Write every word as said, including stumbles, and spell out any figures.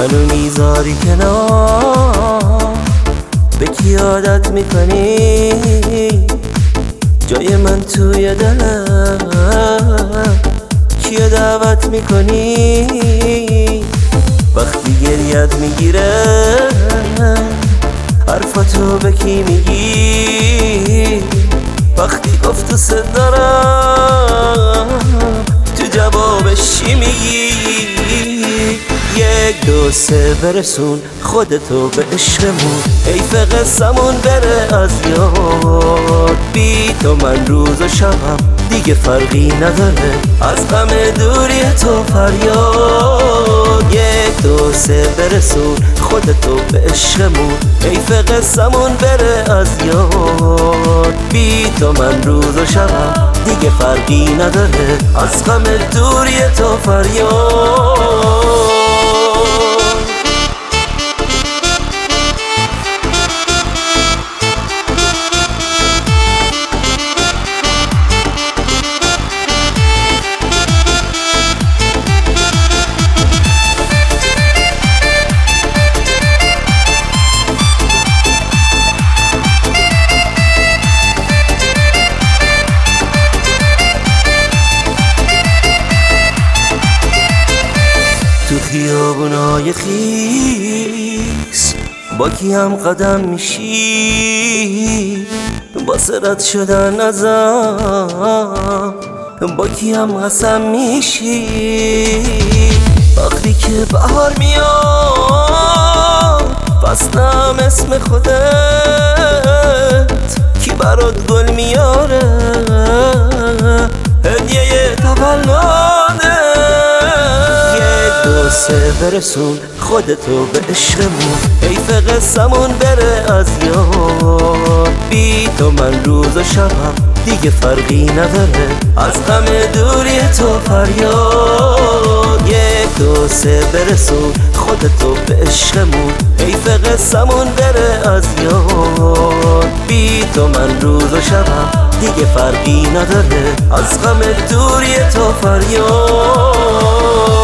منو میذاری کنار، به کی عادت میکنی؟ جای من توی دلم کیو دعوت میکنی؟ وقتی گریت میگیره حرفاتو به کی میگی؟ وقتی گفت دوست دارم تو جوابش چی میگی؟ یک دو سه برسون خودتو به عشقمون، حیف قصمون بره از یاد. بی تو من روز و شبم دیگه فرقی نداره، از غم دوری تو فریاد. یک دو سه برسون خودتو به عشقمون، حیف قصمون بره از یاد. بی تو من روز و شبم دیگه فرقی نداره، از غم دوری تو فریاد. تو خیابونای خیس با کیم قدم میشی؟ با رد شدن ازم با کیم قسم میشی؟ وقتی که بهار میاد فصلم اسم خودت، کی برات گل میاره هدیه تولده؟ سه برسون خودتو به عشقمون، حیف قصمون بره از یاد. بی تو من روز و شبم دیگه فرقی نداره، از غم دوری تو فریاد. یک دو سه برسون خودتو به عشقمون، حیف قصمون بره از یاد. بی تو من روز و شبم دیگه فرقی نداره، از غم دوری تو فریاد.